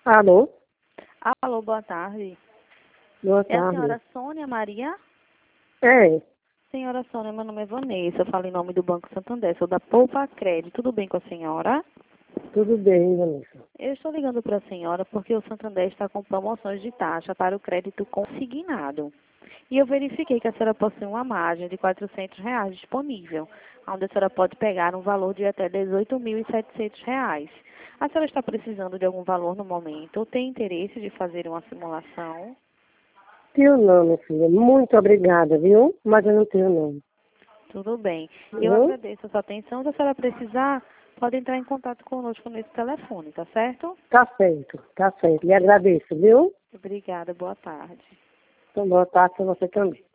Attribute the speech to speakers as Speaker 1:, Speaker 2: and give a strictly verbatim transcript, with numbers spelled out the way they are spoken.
Speaker 1: Alô?
Speaker 2: Alô, boa tarde.
Speaker 1: Boa
Speaker 2: É a
Speaker 1: tarde.
Speaker 2: senhora Sônia Maria?
Speaker 1: É,
Speaker 2: Senhora Sônia, meu nome é Vanessa, eu falo em nome do Banco Santander, sou da Poupa Crédito. Tudo bem com a senhora?
Speaker 1: tudo bem, Vanessa.
Speaker 2: Eu estou ligando para a senhora porque o Santander está com promoções de taxa para o crédito consignado. E eu verifiquei que a senhora possui uma margem de quatrocentos reais disponível, onde a senhora pode pegar um valor de até dezoito mil e setecentos reais. A senhora está precisando de algum valor no momento ou tem interesse de fazer uma simulação?
Speaker 1: Tenho não, minha filha. Muito obrigada, viu? Mas eu não tenho não.
Speaker 2: Tudo bem. Eu
Speaker 1: Viu?
Speaker 2: agradeço a sua atenção. Se a senhora precisar, pode entrar em contato conosco nesse telefone, tá certo?
Speaker 1: Tá certo, tá certo. Lhe agradeço, viu?
Speaker 2: Obrigada, boa tarde.
Speaker 1: Então, boa tarde pra você também.